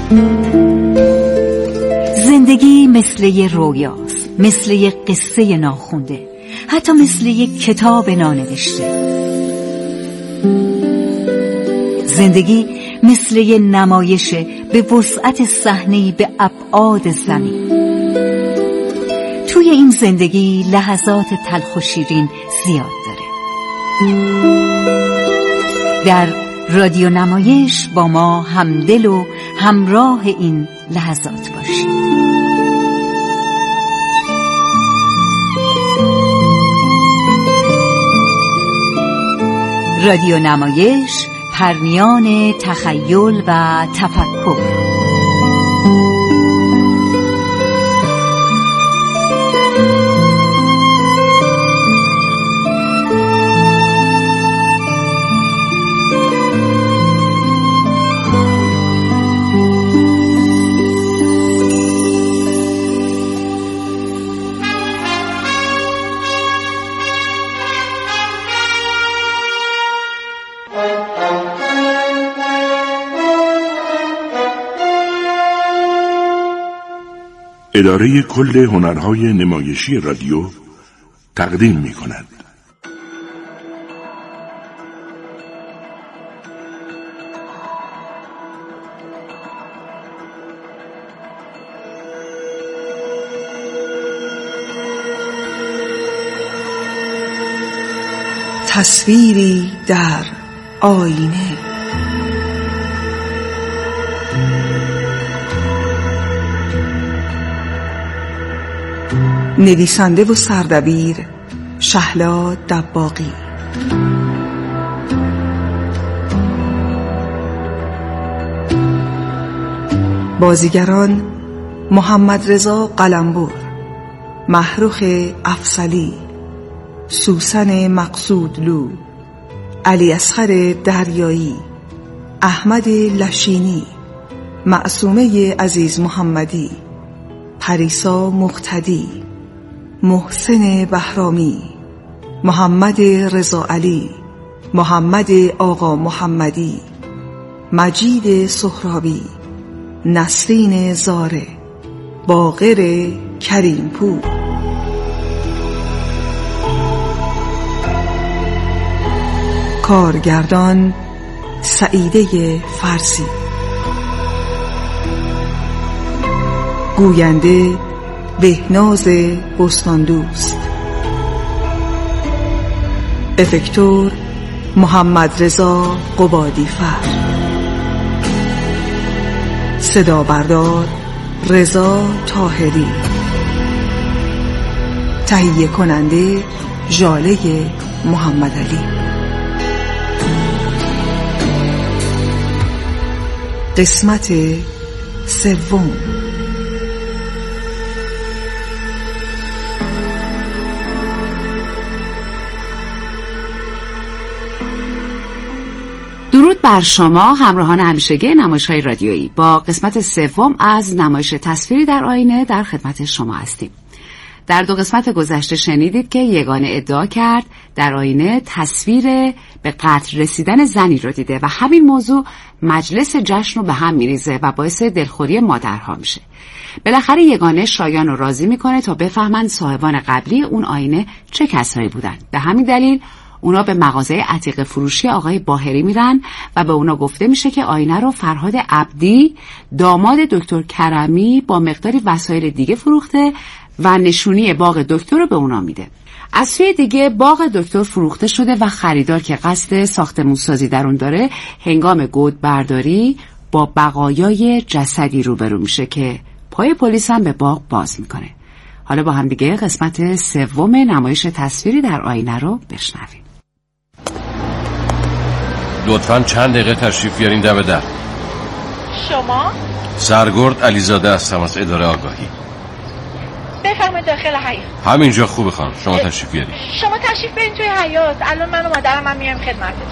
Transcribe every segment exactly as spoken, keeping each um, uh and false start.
زندگی مثل یه رویاست، مثل یه قصه ناخونده، حتی مثل یه کتاب نانوشته. زندگی مثل یه نمایشه به وسعت صحنه‌ای به ابعاد زمین. توی این زندگی لحظات تلخ و شیرین زیاد داره. در رادیو نمایش با ما همدل و همراه این لحظات باشید. رادیو نمایش، پرمیان تخیل و تفکر. اداره کل هنرهای نمایشی رادیو تقدیم می کند. تصویری در آینه. نویسنده و سردبیر شهلا دباغی. بازیگران محمد رضا قلمبر، محروخ افضلی، سوسن مقصودلو، علی اصغر دریایی، احمد لشینی، معصومه عزیز محمدی، پریسا مقتدی، محسن بهرامی، محمد رضا علی، محمد آقا محمدی، مجید سهرابی، نسرین زاره، باقر کریمپور. کارگردان سعیده فرزی. گوینده بهناز بستاندوست. افکتور محمد رضا قبادیفر. صدا بردار رضا طاهری. تهیه کننده ژاله محمد علی. قسمت سوم. درود بر شما همراهان همیشگی نمایش‌های رادیویی. با قسمت سوم از نمایش تصویری در آینه در خدمت شما هستیم. در دو قسمت گذشته شنیدید که یگانه ادعا کرد در آینه تصویر به قتل رسیدن زنی رو دیده و همین موضوع مجلس جشن رو به هم میریزه و باعث دلخوری مادرها میشه. بالاخره یگانه شایان رو راضی میکنه تا بفهمن صاحبان قبلی اون آینه چه کسایی بودن. به همین دلیل اونا به مغازه عتیقه فروشی آقای باهری میرن و به اونا گفته میشه که آینه رو فرهاد عبدی، داماد دکتر کرمی، با مقداری وسایل دیگه فروخته و نشونی باغ دکتر رو به اونا میده. از سوی دیگه باغ دکتر فروخته شده و خریدار که قصد ساختمان‌سازی در اون داره هنگام گود برداری با بقایای جسدی روبرو میشه که پای پلیس هم به باغ باز میکنه. حالا با هم دیگه قسمت سوم نمایش تصویری در آینه رو بشنویم. لطفاً چند دقیقه تشریف بیارین دم در. شما؟ سرگرد علیزاده هستم از اداره آگاهی. بفرمایید داخل حیاط. همینجا خوبه خانم، شما تشریف بیارین. شما تشریف بیارین توی حیاط. الان من و مادرم هم میایم خدمتتون.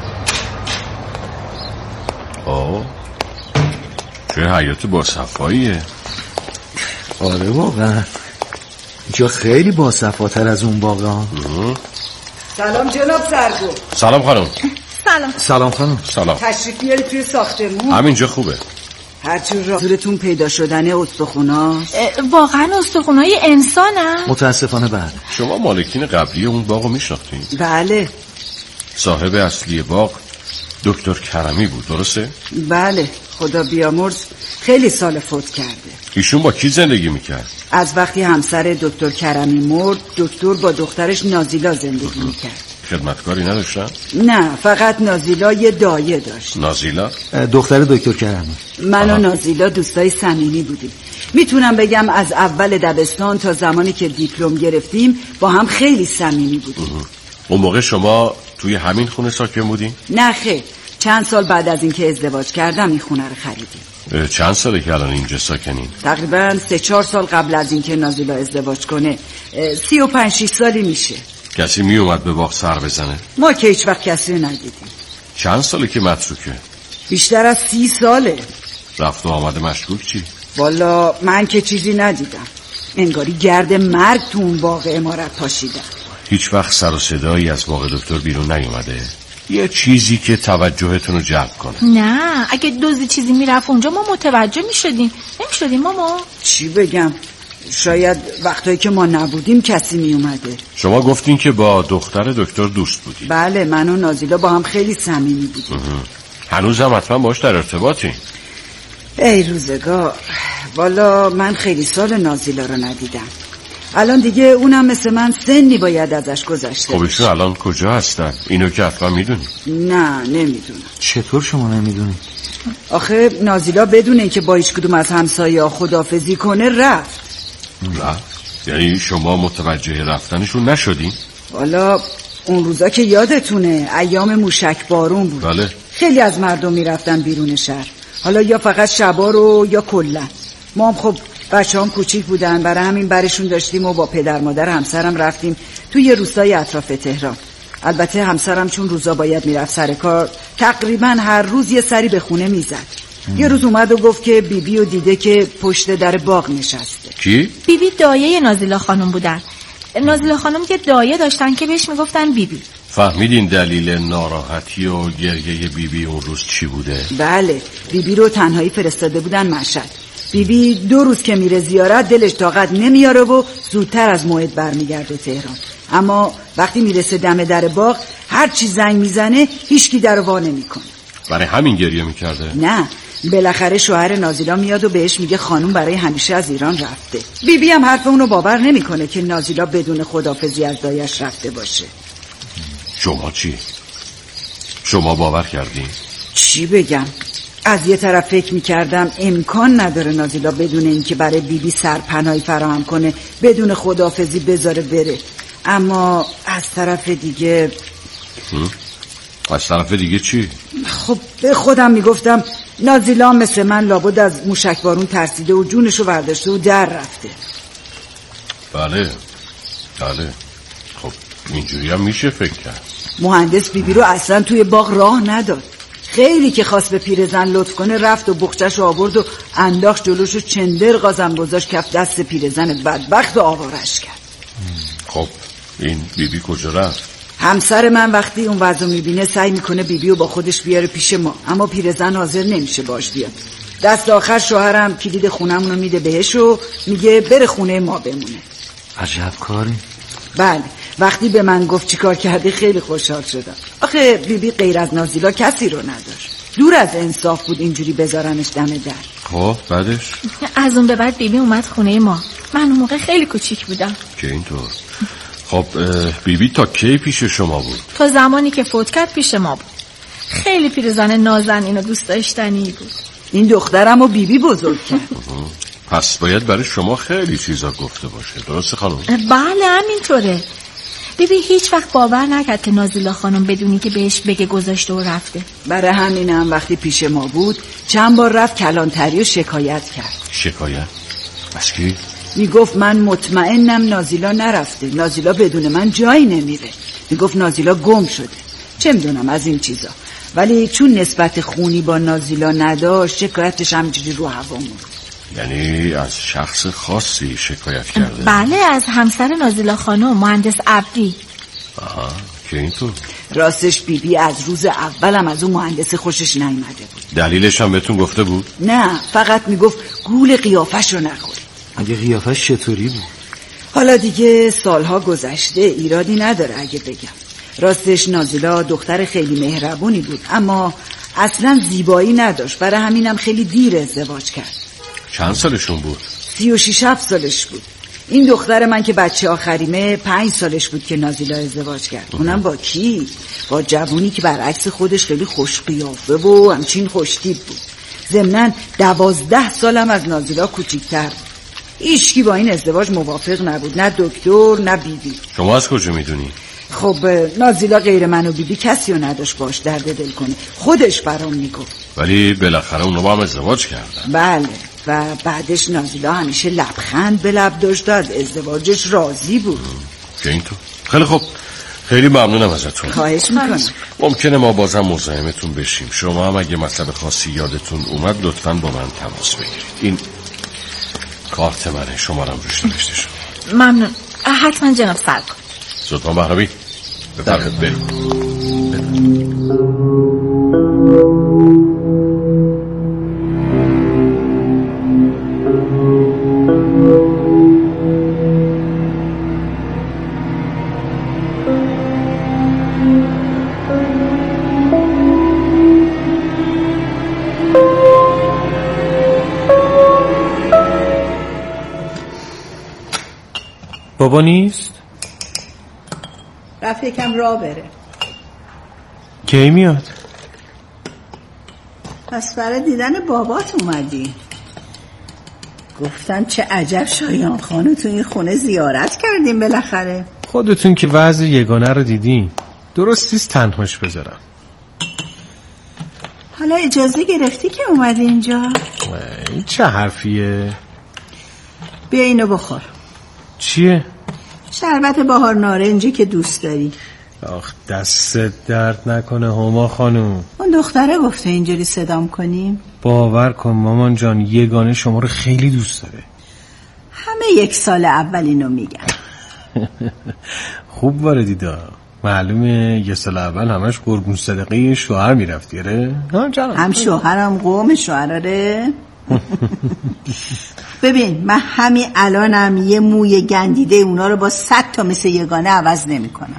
آه چه حیاط با صفاییه. آره واقعا اینجا خیلی با صفاتر از اون باغا. سلام جناب سرگرد. سلام خانم. سلام. سلام خانم. سلام. تشریف بیاری توی ساختمون. همینجا خوبه. هرچی راستورتون پیدا شدن استخوناست؟ واقعا استخونای انسانن؟ متاسفانه بله. شما مالکین قبلی اون باغو میشناختین؟ بله. صاحب اصلی باغ دکتر کرمی بود، درسته؟ بله، خدا بیامرز خیلی سال فوت کرده. ایشون با کی زندگی میکرد؟ از وقتی همسر دکتر کرمی مرد، دکتر با دخترش نازیلا زندگی میکرد. خدمتکاری نداشتن؟ نه، فقط نازیلا یه دایه داشت. نازیلا؟ دختر دکتر کرمی. من و نازیلا دوستای صمیمی بودیم. میتونم بگم از اول دبستان تا زمانی که دیپلم گرفتیم با هم خیلی صمیمی بودیم. اون موقع شما توی همین خونه ساکن بودین؟ نه خیر، چند سال بعد از اینکه ازدواج کردم این خونه رو خریدیم. چند ساله که الان اینجا ساکنین؟ تقریبا سه چهار سال قبل از اینکه نازیلا ازدواج کنه. سی و پنج شیش سالی میشه. کسی می اومد به باغ سر بزنه؟ ما که هیچ وقت کسی رو ندیدیم. چند ساله که متروکه؟ بیشتر از سی ساله. رفت و آمد مشکوک چی؟ والا من که چیزی ندیدم. انگاری گرد مرگ تو اون باغ عمارت پاشیدن. هیچ وقت سر و صدایی از باغ دکتر بیرون نیومده؟ یه چیزی که توجهتون رو جلب کنه؟ نه، اگه دوزی چیزی میرفت اونجا ما متوجه میشدیم. نمیشدیم ماما؟ چی بگم؟ شاید وقتایی که ما نبودیم کسی میومده. شما گفتین که با دختر دکتر دوست بودی؟ بله، من و نازیلا با هم خیلی صمیمی بودیم. هنوز هم حتما باش در ارتباطی؟ ای روزگار، والا من خیلی سال نازیلا رو ندیدم. الان دیگه اونم مثل من سنی باید ازش گذشته. خب ایشون الان کجا هستن؟ اینو که حتما میدونی؟ نه، نمیدونم. چطور شما نمیدونی؟ آخه نازیلا بدون اینکه با هیچ کدوم از همسایه‌ها خداحافظی کنه رفت. رفت؟ یعنی شما متوجه رفتنشون نشدین؟ والا اون روزا که یادتونه ایام موشک بارون بود. بله. خیلی از مردم میرفتن بیرون شهر، حالا یا فقط شبا رو یا کلا. ما هم خب بچه هم کوچیک بودن، برای همین برشون داشتیم و با پدر مادر همسرم رفتیم توی یه روستای اطراف تهران. البته همسرم چون روزا باید میرفت سر کار، تقریبا هر روز یه سری به خونه میزد. یه روز اومد و گفت که بیبی رو دیده که پشت در باغ نشسته. کی؟ بیبی دایه نازیلا خانم بودن. نازیلا خانم یه دایه داشتن که بهش میگفتن بیبی. فهمیدین دلیل ناراحتی و گریه بیبی اون روز چی بوده؟ بله، بیبی رو تنهایی فرستاده بودن مشهد. بیبی دو روز که میره زیارت دلش طاقت نمیاره و زودتر از موعد برمیگرده تهران. اما وقتی میرسه دم در باغ هر چی زنگ میزنه هیچکی در وا نمیکنه. برای همین گریه میکرده؟ نه، بالاخره شوهر نازیلا میاد و بهش میگه خانوم برای همیشه از ایران رفته. بیبی هم حرف اونو باور نمیکنه که نازیلا بدون خداحافظی از دایش رفته باشه. شما چی؟ شما باور کردین؟ چی بگم؟ از یه طرف فکر میکردم امکان نداره نازیلا بدون اینکه برای بیبی سرپناهی فراهم کنه بدون خداحافظی بذاره بره. اما از طرف دیگه از طرف دیگه چی؟ خب به خودم میگفتم نازیلا مثل من لابد از موشک بارون ترسیده و جونشو برداشته و در رفته. بله بله. خب اینجوری هم میشه فکر کرد. مهندس بیبی رو اصلا توی باغ راه نداد. خیلی که خواست به پیرزن لطف کنه رفت و بخچه‌شو آورد و انداخت جلوش و چندر غازم گذاشت کف دست پیرزن بدبخت و آوارش کرد. خب این بیبی کجا رفت؟ همسر من وقتی اون وضع میبینه سعی میکنه بیبی رو با خودش بیاره پیش ما، اما پیرزن حاضر نمیشه باش بیاد. دست آخر شوهرم کلید خونمون رو میده بهش و میگه بره خونه ما بمونه. عجب کاری. بله، وقتی به من گفت چیکار کردی خیلی خوشحال شدم. آخه بیبی غیر از نازیلا کسی رو نداشت. دور از انصاف بود اینجوری بذارنش دم در. خب بعدش؟ از اون به بعد بیبی اومد خونه ما. من اون موقع خیلی کوچیک بودم. که اینطور. خب بیبی تا کی پیش شما بود؟ تا زمانی که فوت کرد پیش ما بود. خیلی پیرزن نازنین و دوست داشتنی بود. این دخترم و بیبی بزرگ کرد. پس باید برای شما خیلی چیزا گفته باشه، درسته خانم؟ بله همینطوره. بیبی هیچ وقت باور نکرد که نازیلا خانم بدونی که بهش بگه گذاشته و رفته. برای همینم وقتی پیش ما بود چند بار رفت کلانتری و شکایت کرد. شکایت؟ از کی؟ میگفت من مطمئنم نازیلا نرفته، نازیلا بدون من جایی نمیره. میگفت نازیلا گم شده، چه میدونم از این چیزا. ولی چون نسبت خونی با نازیلا نداشت شکایتش همجوری رو هوا موند. یعنی از شخص خاصی شکایت کرده؟ بله، از همسر نازیلا خانم، مهندس عبدی. آها، که اینطور؟ راستش بیبی بی از روز اولم از اون مهندس خوشش نیامده بود. دلیلش هم بهتون گفته بود؟ نه، فقط میگفت گول قیافش رو نخوری. اگه قیافش چطوری بود؟ حالا دیگه سالها گذشته، ایرادی نداره اگه بگم. راستش نازیلا دختر خیلی مهربونی بود، اما اصلا زیبایی نداشت، برای همینم خیلی دیر ازدواج کرد. چند سالشون بود؟ سی و شیش هفت سالش بود. این دختر من که بچه آخریمه پنج سالش بود که نازیلا ازدواج کرد. اونم با کی؟ با جوونی که برعکس خودش خیلی خوش قیافه و همچین خوشتیپ بود. ضمناً دوازده سالم از نازیلا کوچیک‌تر بود. هیچکی با این ازدواج موافق نبود، نه دکتر نه بیبی. شما از کجا میدونی؟ خب نازیلا غیر من و بیبی کسی رو نداشت باش درد دل کنه، خودش برام میگفت. ولی بالاخره اونا با هم ازدواج کردن. بله، و بعدش نازیلا همیشه لبخند به لب داشت و از ازدواجش راضی بود. که اینطور؟ خیلی خوب، خیلی ممنونم ازتون. خواهش میکنم. ممکنه ما بازم مزاحمتون بشیم. شما هم اگه مطلب خاصی یادتون اومد لطفاً با من تماس بگیرید. این کارت منه، شمارم روش نوشته شده. ممنون. حتما جناب سرکار. سلطان بهرمی بفرمایید بریم. بابا نیست؟ رفت یکم راه بره. کی میاد؟ پس برای دیدن بابات اومدی؟ گفتن چه عجب شایان خانو تو این خونه زیارت کردیم بالاخره. خودتون که وضع یگانه رو دیدین، درست نیست تنهاش بذارم. حالا اجازه گرفتی که اومدی اینجا؟ این چه حرفیه؟ بیا اینو بخور. چیه؟ شربت بهار نارنجی که دوست داری. آخ دستت درد نکنه هما خانوم. اون دختره گفته اینجوری صدام کنیم. باور کن مامان جان، یگانه شما رو خیلی دوست داره. همه یک سال اول اینو میگن. خوب واردی دا. معلومه یه سال اول همش قربون صدقه شوهر میرفتی ره؟ هم شوهرم قوم شوهراره. ببین من همین الانم یه موی گندیده اونا رو با صد تا مثل یگانه عوض نمی کنم.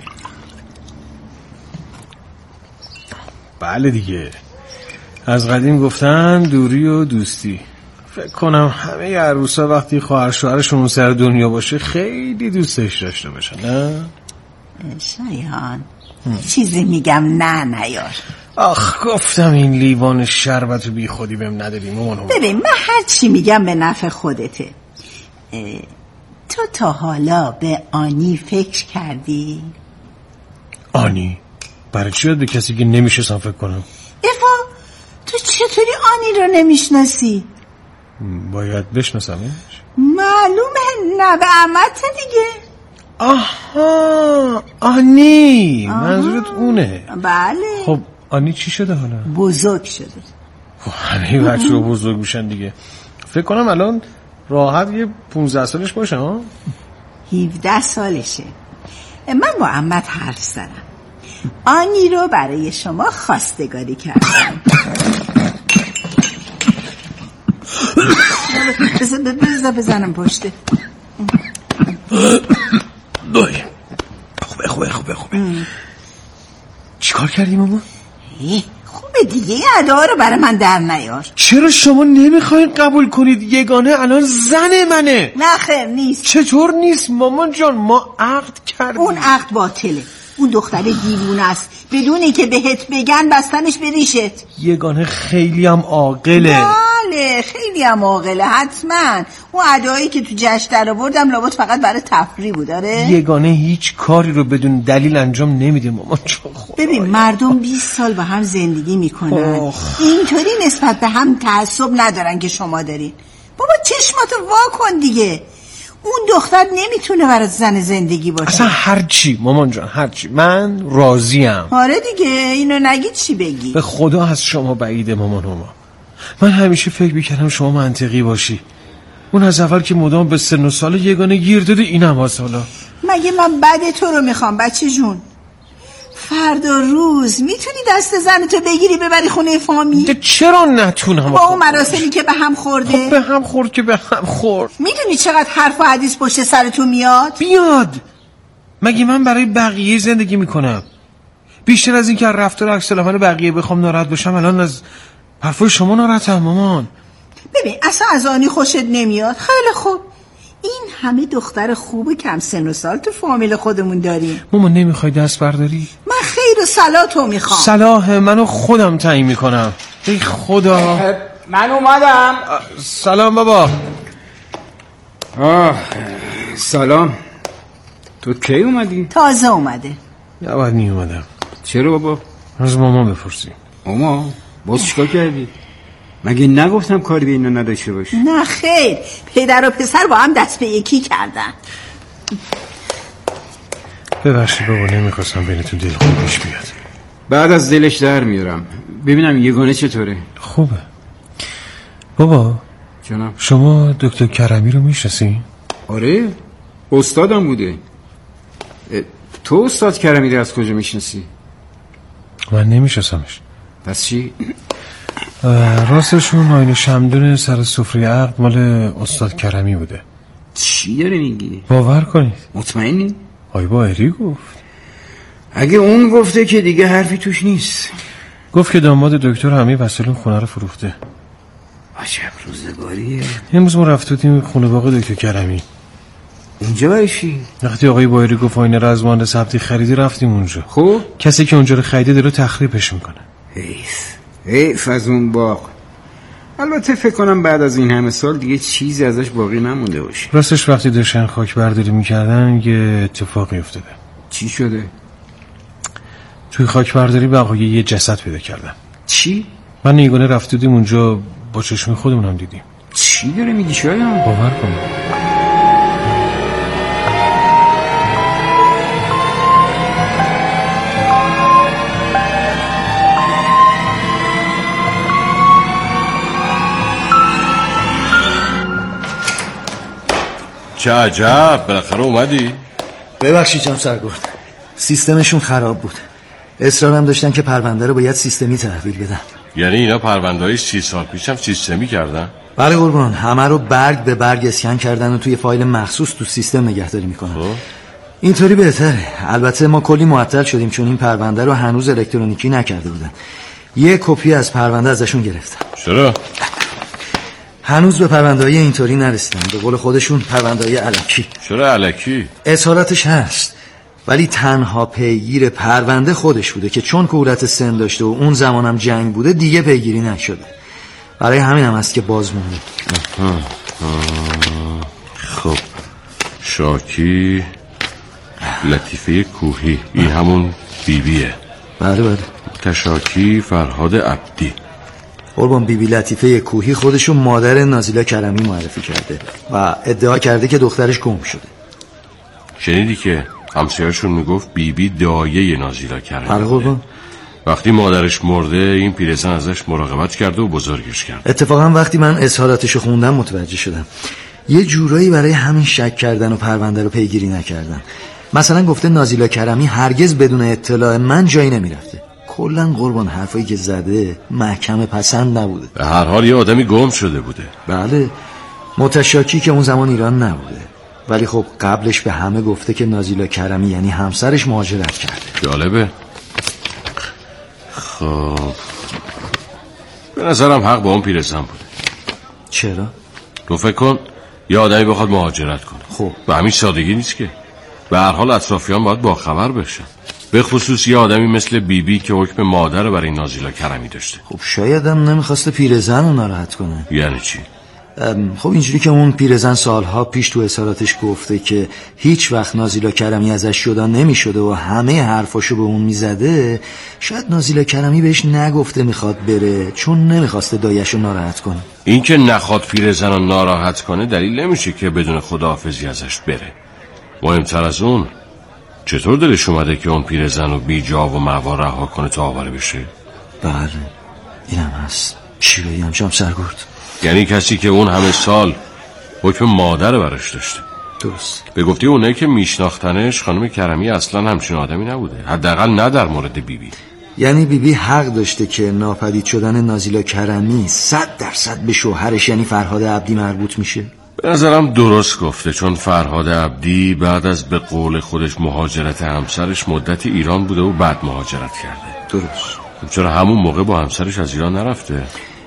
بله دیگه، از قدیم گفتن دوری و دوستی. فکر کنم همه عروسا وقتی خواهر شوهرشون سر دنیا باشه خیلی دوستش داشته باشن. نه شایان چیزی میگم نه نیار. آخ گفتم این لیوان شربت بی خودی بهم ندادی مامان. ببین من هر چی میگم به نفع خودته. تو تا حالا به آنی فکر کردی؟ آنی؟ برای چی به کسی که نمیشناسم فکر کنم؟ افا تو چطوری آنی رو نمیشناسی؟ باید بشناسمش؟ معلومه نه به عمت دیگه. آها آنی، منظورت اونه؟ بله. خب آنی چی شده حالا؟ بزرگ شده. همه بچه رو بزرگ میشن دیگه. فکر کنم الان راحت یه پونزده سالش باشه ها؟ هفده سالشه. من با عمت حرف زدم، آنی رو برای شما خواستگاری کردم. بذار بزنم پشته. دایی خوبه خوبه خوبه خوبه. چی کار کردی ماما؟ خوبه دیگه، یه ادا رو برای من در نیار. چرا شما نمیخواین قبول کنید یگانه الان زن منه؟ نه خیر نیست. چطور نیست مامان جان؟ ما عقد کردیم. اون عقد باطله. اون دختر دیوونه است، بدونی که بهت بگن بستنش به ریشت. یگانه خیلی هم عاقله. بله خیلی هم عاقله حتما. اون ادایی که تو جشن در آوردم لابد فقط برای تفریح بود. آره یگانه هیچ کاری رو بدون دلیل انجام نمیده مامان جان. ببین مردم بیست سال با هم زندگی میکنن، اینطوری نسبت به هم تعصب ندارن که شما دارین. بابا چشماتو وا کن دیگه. اون دختر نمیتونه برای زن زندگی باشه. اصلا هرچی مامان جان هرچی، من راضیم. آره دیگه اینو نگی چی بگی؟ به خدا از شما بعیده مامان هما. من همیشه فکر میکردم شما منطقی باشی. اون از اول که مدام به سن و سال یگانه گیر داده اینم از حالا. مگه من بعد تو رو میخوام بچه جون؟ فردا روز میتونی دست زنتو بگیری ببری خونه فامیل؟ چرا نتونم؟ با اون مراسمی که به هم خورده. خب به هم خورد که به هم خورد. میدونی چقدر حرف و حدیث پشت سرتون میاد؟ بیاد. مگه من برای بقیه زندگی میکنم؟ بیشتر از این که رفتار عکس العمل بقیه بخوام ناراحت باشم الان از حرفای شما ناراحتم مامان. ببین اصلا از آنی خوشت نمیاد. خیلی خوب، این همه دختر خوب کم سن و سال تو فامیل خودمون داریم. مامان نمیخوای دست برداری؟ من خیر و صلاح تو میخوام. صلاح منو خودم تعیین میکنم. ای خدا. من اومدم. سلام بابا. آه سلام. تو کی اومدی؟ تازه اومده. یا بعد می اومدم. چرا بابا؟ از مامان بپرسی. ماما باز چیکار کردی؟ مگه نگفتم کاری به اینا نداشته باشی؟ نه خیر، پدر و پسر با هم دست به یکی کردن. ببخشید بابا، نمیخواستم بینتون دلخور پیش بیاد. بعد از دلش در میارم. ببینم یگانه چطوره؟ خوبه بابا. جانم. شما دکتر کرمی رو میشناسی؟ آره استادم بوده. تو استاد کرمی رو از کجا میشناسی؟ من نمیشناسمش. پس چی؟ راستشون آینه شمدون سر سفره عقد مال استاد کرمی بوده. چی داره میگی؟ باور کنید. مطمئنی؟ آی باهری گفت. اگه اون گفته که دیگه حرفی توش نیست. گفت که داماد دکتر همه وسایل خونه رو فروخته. عجب روزگاریه. امروز ما رفتیم خونه باغ دکتر کرمی. اونجا برای چی؟ وقتی آقای باهری گفت آینه رو از مهندس ثبتی خریدی رفتیم اونجا. خب کسی که اونجا رو خریده داره تخریبش میکنه. حیف حیف از اون باغ. البته فکر کنم بعد از این همه سال دیگه چیزی ازش باقی نمونده باشه. راستش وقتی داشتن خاک برداری میکردن یه اتفاقی افتاده. چی شده؟ توی خاک برداری بقایای یه جسد پیدا کردن. چی؟ من نیگانه رفتیم اونجا، با چشم خودمون هم دیدیم. چی داره میگی شایان؟ باور کنم. چه عجب، بالاخره اومدی؟ ببخشید جناب سرگرد، سیستمشون خراب بود. اصرارم داشتن که پرونده رو باید سیستمی تحویل بدم. یعنی اینا پرونده های سی سال پیشم سیستمی کردن؟ بله قربان، همه رو برگ به برگ اسکن کردن و توی فایل مخصوص تو سیستم نگهداری میکنن. اینطوری بهتره. البته ما کلی معطل شدیم چون این پرونده رو هنوز الکترونیکی نکرده بودن. یه کپی از پرونده ازشون گرفتم. چرا؟ هنوز به پرونده‌های اینطوری نرسیدن. به قول خودشون پرونده‌های الکی. چرا الکی؟ اصالتش هست، ولی تنها پیگیر پرونده خودش بوده که چون کولت سن داشته و اون زمانم جنگ بوده دیگه پیگیری نشده. برای همین هم هست که باز مونده. خب شاکی لطیفه کوهی، این همون بیبیه. بله بله. تشاکی فرهاد عبدی. قربان، بیبی لطیفه کوهی خودشون مادر نازیلا کرمی معرفی کرده و ادعا کرده که دخترش گم شده. شنیدی که همسایه‌شون میگفت بیبی دایه نازیلا کرمی؟ بله قربان. وقتی مادرش مرده این پیرزن ازش مراقبت کرده و بزرگش کرده. اتفاقا وقتی من اظهاراتشو خوندم متوجه شدم یه جورایی برای همین شک کردن و پرونده رو پیگیری نکردن. مثلا گفته نازیلا کرمی هرگز بدون اطلاع من جایی نمیرفته. کلن قربان حرفایی که زده محکم پسند نبوده. به هر حال یه آدمی گم شده بوده. بله، متشاکی که اون زمان ایران نبوده، ولی خب قبلش به همه گفته که نازیلا کرمی یعنی همسرش مهاجرت کرده. جالبه. خب به نظرم حق با اون پیرزن بوده. چرا؟ تو فکر کن یه آدمی بخواد مهاجرت کنه، خب به همین سادگی نیست که. به هر حال اطرافیان باید با خبر بشن، به خصوص یه آدمی مثل بیبی بی که حکم مادر برای نازیلا کرمی داشته. خب شاید هم نمیخواسته پیرزن رو ناراحت کنه. یعنی چی؟ خب اینجوری که اون پیرزن سالها پیش تو اظهاراتش گفته که هیچ وقت نازیلا کرمی ازش جدا نمیشده و همه حرفاشو به اون میزده، شاید نازیلا کرمی بهش نگفته میخواد بره چون نمیخواسته دایه‌شو ناراحت کنه. این که نخواد پیرزن رو ناراحت کنه دلیل نمیشه که بدون خداحافظی ازش بره. مهمتر از اون چطور دلش اومده که اون پیرزن رو بی جا و معوا رها کنه تا آواره بشه؟ بله اینم هست. چی بگم جام سرگرد؟ یعنی کسی که اون همه سال حکم مادر براش داشته، درست. به گفته اونایی که میشناختنش خانم کرمی اصلا همچین آدمی نبوده، حداقل نه در مورد بیبی بی. یعنی بیبی بی حق داشته که ناپدید شدن نازیلا کرمی صد درصد به شوهرش یعنی فرهاد عبدی مربوط میشه؟ به نظرم درست گفته، چون فرهاد عبدی بعد از به قول خودش مهاجرت همسرش مدت ایران بوده و بعد مهاجرت کرده. درست. چرا همون موقع با همسرش از ایران نرفته؟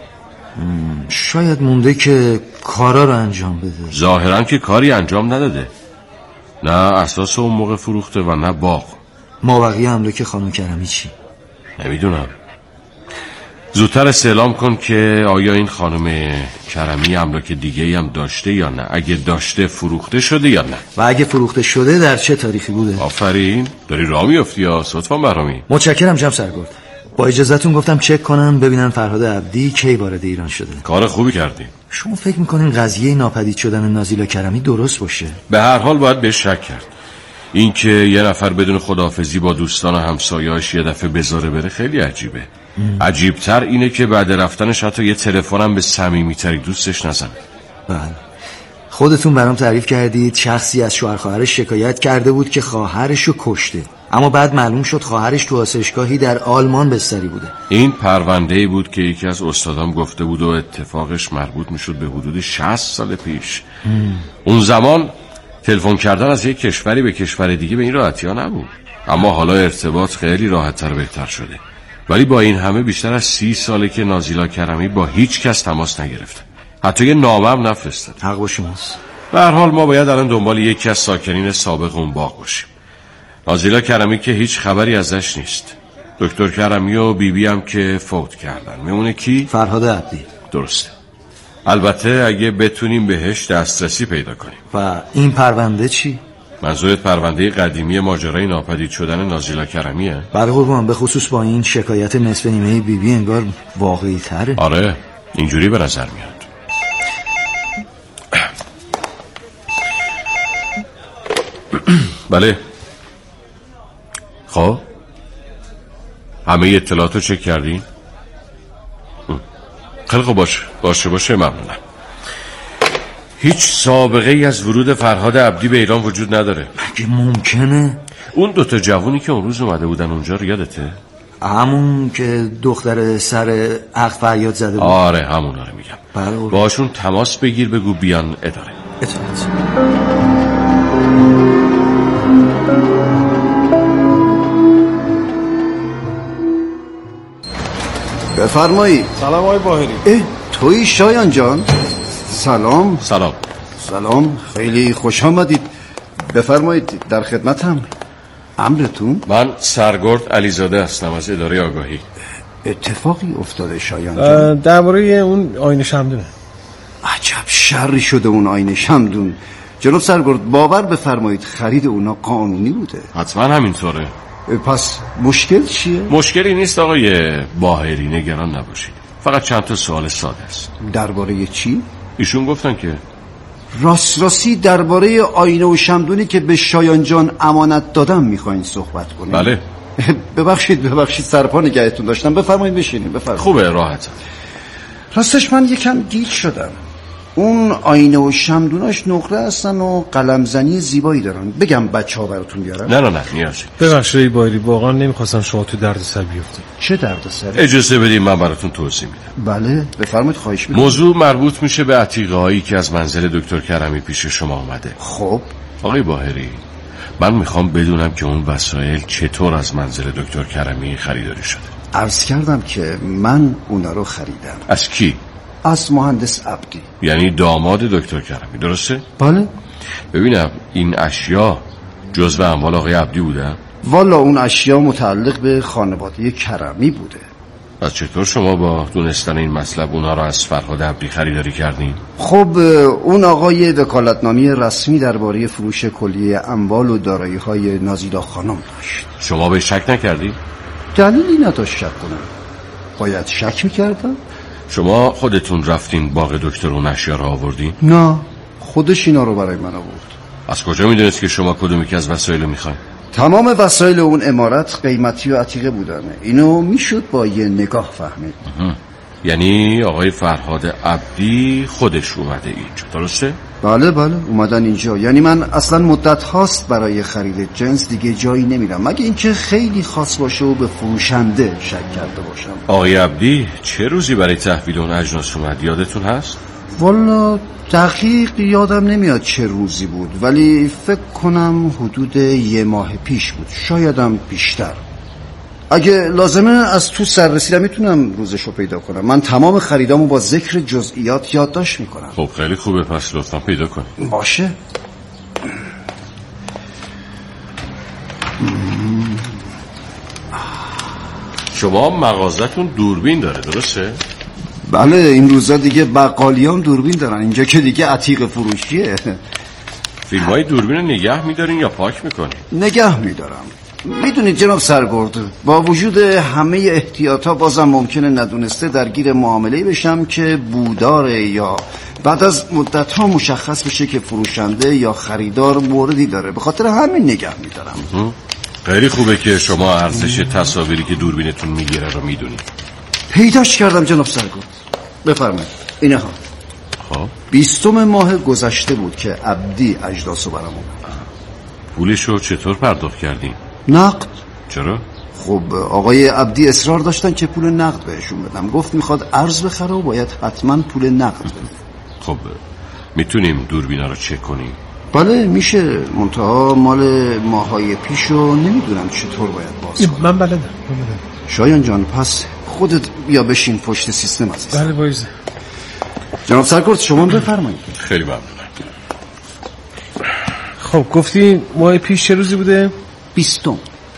شاید مونده که کارا رو انجام بده. ظاهرا که کاری انجام نداده، نه اساس اون موقع فروخته و نه باغ. مابقی املاک خانم کرمی چی؟ نمیدونم. زودتر استعلام کن که آیا این خانم کرمی املاک دیگه هم داشته یا نه، اگه داشته فروخته شده یا نه، و اگه فروخته شده در چه تاریخی بوده؟ آفرین، داری راه میافتی یا صدفا برامی. متشکرم جناب سرگرد. با اجازهتون گفتم چک کنم ببینم فرهاد عبدی کی وارد ایران شده. کار خوبی کردی. شما فکر میکنین قضیه ناپدید شدن نازیلا کرمی درست باشه؟ به هر حال باید بهش شک کرد. این که یه نفر بدون خداحافظی با دوستان و همسایه‌اش یه دفعه بذاره بره خیلی عجیبه. عجیبتر اینه که بعد رفتنش حتی یه تلفنم به صمیمی‌تری دوستش نزنه. بله. خودتون برام تعریف کردید شخصی از شوهر خواهرش شکایت کرده بود که خواهرش رو کشته، اما بعد معلوم شد خواهرش تو آسایشگاهی در آلمان بستری بوده. این پرونده‌ای بود که یکی از استادام گفته بود و اتفاقش مربوط میشد به حدود شصت سال پیش. ام. اون زمان تلفن کردن از یک کشوری به کشور دیگه به این راحتی‌ها نبود، اما حالا ارتباط خیلی راحت‌تر و بهتر شده. ولی با این همه بیشتر از سی ساله که نازیلا کرمی با هیچ کس تماس نگرفته، حتی یه نامه هم نفرستاد. حق با شماست. به هر حال ما باید الان دنبال یکی از ساکنین سابق اون باغ باشیم. نازیلا کرمی که هیچ خبری ازش نیست، دکتر کرمی و بیبی بی هم که فوت کردن. میمونه کی؟ فرهاد عبدی. درسته. البته اگه بتونیم بهش دسترسی پیدا کنیم. و این پرونده چی؟ منظورت پرونده قدیمی ماجرای ناپدید شدن نازیلا کرمیه؟ بله قربان، به خصوص با این شکایت نصف نیمه بیبی بی انگار واقعی تره. آره اینجوری به نظر میاد. بله. خب همه اطلاعاتو چک کردی؟ خیلی خوب، باشه باشه باشه ممنونم. هیچ سابقه ای از ورود فرهاد عبدی به ایران وجود نداره. مگه ممکنه؟ اون دوتا جوونی که اون روز اومده بودن اونجا رو یادته؟ همون که دختر سر عقد فریاد زده بود؟ آره همونا رو میگم. بله. باشون تماس بگیر، بگو بیان اداره. اطاعت. بفرمایید. سلام آقای باهری. اه توی شایان جان؟ سلام. سلام. سلام، خیلی خوش آمدید. بفرمایید، در خدمتم. امرتون؟ من سرگرد علیزاده هستم از اداره آگاهی. اتفاقی افتاده شایان جان؟ درباره اون آینه شمدونه. عجب شری شده اون آینه شمدون. جناب سرگرد باور بفرمایید خرید اونا قانونی بوده. حتما همینطوره. پس مشکل چیه؟ مشکلی نیست آقای باهری، نگران نباشید. فقط چند تا سوال ساده است. درباره چی؟ ایشون گفتن که راست راستی درباره آینه و شمدونی که به شایان جان امانت دادم میخواین صحبت کنیم؟ بله. ببخشید ببخشید سرپا نگهتون داشتم. بفرمایید بشینید. بفرمایید. خوبه راحتم. راستش من یکم گیج شدم. اون آینه و شمدوناش نقره هستن و قلمزنی زیبایی دارن. بگم بچه ها براتون بیارن؟ نه نه نه نیازی. ببخشید بایری، واقعا نمیخواستم شما تو دردسر بیفتید. چه دردسر؟ اجازه بدید من براتون توضیح میدم. بله بفرمایید، خواهش می‌کنم. موضوع مربوط میشه به عتیقه هایی که از منزل دکتر کرمی پیش شما اومده. خب آقای باهری، من میخوام بدونم که اون وسایل چطور از منزل دکتر کرمی خریداری شده. عرض کردم که من اونا رو خریدم. از کی؟ از مهندس عبدی. یعنی داماد دکتر کرمی، درسته؟ بله. ببینم این اشیا جزو اموال آقای عبدی بوده؟ والا اون اشیا متعلق به خانواده کرمی بوده. پس چطور شما با دونستن این مطلب اونا رو از فرهاد عبدی خریداری کردین؟ خب اون آقای وکالتنامه رسمی درباره فروش کلیه اموال و دارایی‌های نازیلا خانم داشت. شما به شک نکردی؟ دلیلی نداشت شک کنم. باید شک میکردم؟ شما خودتون رفتین باغ دکتر اون اشیا رو آوردین؟ نه، خودش اینا رو برای من آورد. از کجا میدونست که شما کدومی که از وسایل میخواین؟ تمام وسایل اون عمارت قیمتی و عتیقه بودن. اینو میشد با یه نگاه فهمید. یعنی آقای فرهاد عبدی خودش اومده اینجا، درسته؟ بله بله اومدن اینجا. یعنی من اصلا مدت هاست برای خرید جنس دیگه جایی نمیرم، مگه اینکه خیلی خاص باشه و به فروشنده شک کرده باشم. آقای عبدی چه روزی برای تحویل اون اجناس اومد یادتون هست؟ والا دقیق یادم نمیاد چه روزی بود، ولی فکر کنم حدود یه ماه پیش بود، شایدم بیشتر. اگه لازمه از تو سر رسیدم میتونم روزشو پیدا کنم. من تمام خریدامو با ذکر جزئیات یادداشت میکنم. خب خیلی خوبه، پس لطفا پیدا کنید. باشه. شما مغازتون دوربین داره درسته؟ بله این روزا دیگه بقالیام دوربین دارن، اینجا که دیگه عتیق فروشیه. فیلم های دوربین رو نگه میدارین یا پاک میکنین؟ نگه میدارم. میدونید جناب سرگرد، با وجود همه احتیاطا بازم ممکنه ندونسته درگیر معامله بشم که بوداره یا بعد از مدت ها مشخص بشه که فروشنده یا خریدار موردی داره، به خاطر همین نگه میدارم. خیلی خوبه که شما ارزش تصاویری که دوربینتون میگیره رو میدونید. پیداش کردم جناب سرگرد، بفرمایید اینها. خب بیستم ماه گذشته بود که عبدی اجداسو برام اومد. پولشو چطور پرداخت کردین؟ نقد. چرا؟ خب آقای عبدی اصرار داشتن که پول نقد بهشون بدم، گفت میخواد ارز بخره و باید حتما پول نقد بده. خب میتونیم دوربینا رو چک کنیم؟ بله میشه، منتها مال ماهای پیشو نمیدونم چطور باید باز کنم. من بلدم. شایان جان پس خودت بیا بشین پشت سیستم عزیز. بله بایزه. جناب سرگرد شما بفرمایید. خیلی ممنونم. خب گفتی ماه پیش چه روزی بوده؟ بیستم.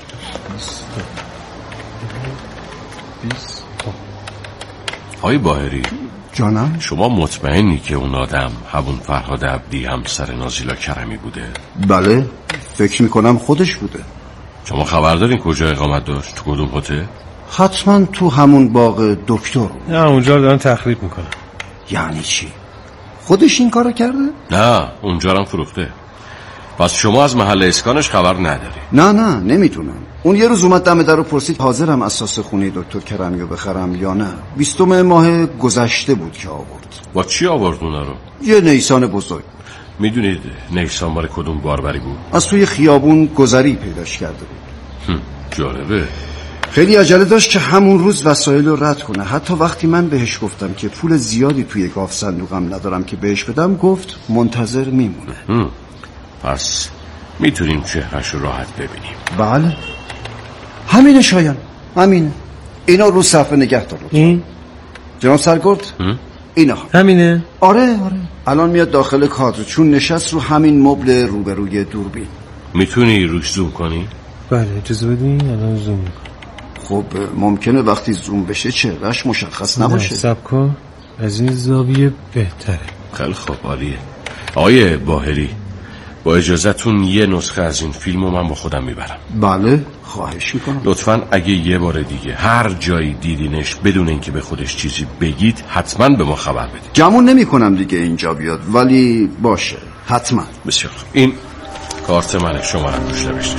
آقای باهری جانم، شما مطمئنی که اون آدم همون فرهاد عبدی همسر نازیلا کرمی بوده؟ بله فکر میکنم خودش بوده. شما خبر دارین کجا اقامت داشت؟ تو کدوم هتل؟ حتما تو همون باغ دکتر. نه اونجا رو دارن تخریب میکنن. یعنی چی؟ خودش این کارو کرده؟ نه اونجا هم فروخته. پس شما از محل اسکانش خبر نداری؟ نه نه نمیتونم. اون یه روز اومد دم در رو پرسید حاضرم اساس خونه دکتر کرمیو بخرم یا نه. بیستم ماه گذشته بود که آورد. با چی آورد اونا رو؟ یه نیسان بزرگ. میدونید نیسان مال کدوم باربری بود؟ از توی خیابون گذری پیداش کرده بود. جالبه. خیلی عجله داشت که همون روز وسایل رو رد کنه. حتی وقتی من بهش گفتم که پول زیادی توی گاف صندوقم ندارم که بهش بدم، گفت منتظر میمونه. هم. پس میتونیم چهرش رو راحت ببینیم. بله همینه شایان، همینه. اینا رو صفحه نگه دار. این جناب سرگرد اینا همینه؟ آره آره الان میاد داخل کادر، چون نشست رو همین مبل روبروی دوربین. میتونی روش زوم کنی؟ بله اجازه بدین الان زوم میکنم. خب ممکنه وقتی زوم بشه چهرش مشخص نباشه. سب کن، از این زاویه بهتره. خیلی خوب عالیه. آقای باهری با اجازتون یه نسخه از این فیلمو من با خودم میبرم. بله خواهش میکنم. لطفاً اگه یه بار دیگه هر جایی دیدینش بدون اینکه به خودش چیزی بگید حتما به ما خبر بدید. گمون نمی کنم دیگه اینجا بیاد، ولی باشه حتما. بسیار خوب. این کارت منه، شمارم روش نوشته.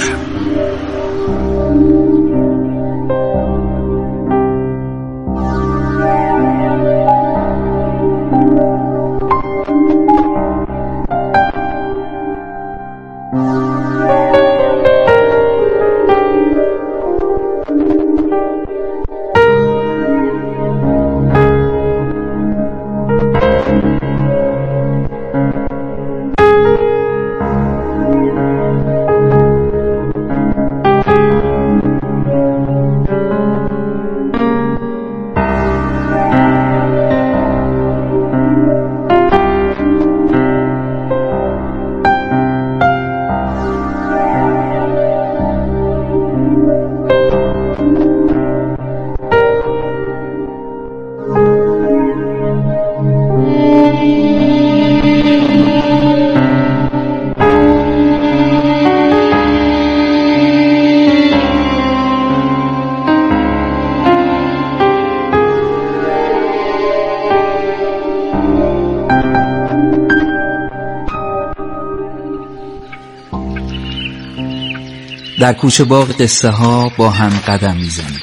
در کوچه باغ قصه ها با هم قدم میزنیم.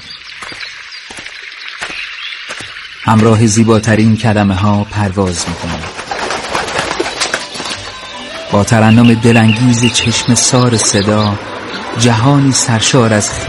همراه زیباترین کلمه ها پرواز میکنیم. با ترنم دلانگیز چشم سار صدا، جهانی سرشار از